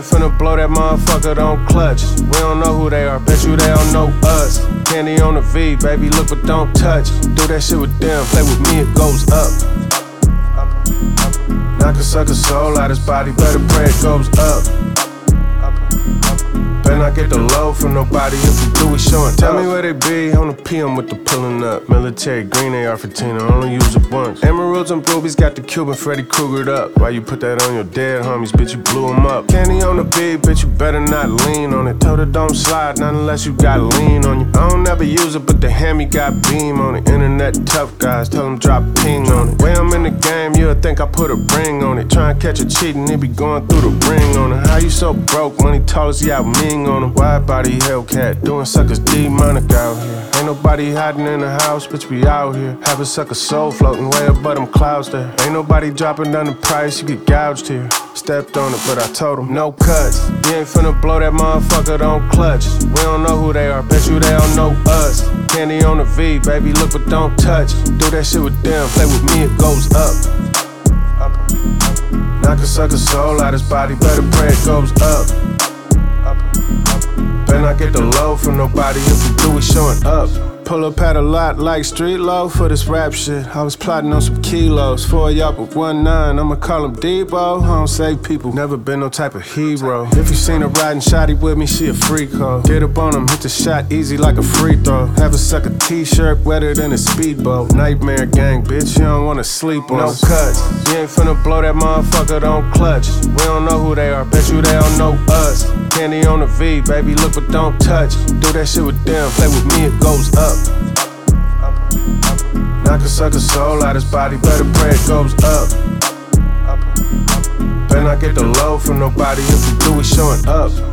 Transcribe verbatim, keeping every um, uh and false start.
ain't finna blow that motherfucker, don't clutch. We don't know who they are, bet you they don't know us. Candy on the V, baby, look but don't touch. Do that shit with them, play with me, it goes up. Knock a sucker soul out his body, better pray it goes up. Better not get the low from nobody, if we do, we showing. Tell me where they be, on the P M with the pulling up. Military green A R fifteen, I only use it once. Emeralds and rubies got the Cuban Freddy Krueger'd up. Why you put that on your dead homies, bitch, you blew them up. Candy on the beat, bitch, you better not lean on it. Told her don't slide, not unless you got lean on you. I don't ever use it, but the Hammy got beam on it. Internet tough guys, tell them drop ping on it. Way I'm in the game, you'll think I put a ring on it. Try and catch a cheatin', it be going through the ring on it. How you so broke, money tall as you out Ming on him. Wide body Hellcat, doing suckers demonic out here. Ain't nobody hiding in the house, bitch, we out here. Have a sucker soul floating way above them clouds there. Ain't nobody dropping down the price, you get gouged here. Stepped on it, but I told him no cuts. You ain't finna blow that motherfucker, don't clutch. We don't know who they are, bet you they don't know us. Candy on the V, baby, look but don't touch. Do that shit with them, play with me, it goes up. Knock a sucker soul out his body, better pray it goes up. Better not get the low from nobody, if we do, we showing up. Pull up at a lot like street low for this rap shit. I was plotting on some kilos, four y'all with one nine. I'ma call him Debo, I don't save people, never been no type of hero. If you seen her riding shotty with me, she a freak hoe. Get up on him, hit the shot easy like a free throw. Have a sucker t-shirt wetter than a speedboat. Nightmare gang, bitch, you don't wanna sleep on. No cuts, you ain't finna blow that motherfucker, don't clutch. We don't know who they are, bet you they don't know us. Candy on the V, baby, look but don't touch. Do that shit with them, play with me, it goes up. Knock a sucker soul out his body, better pray it goes up. Better not get the low from nobody, if we do, we showing up.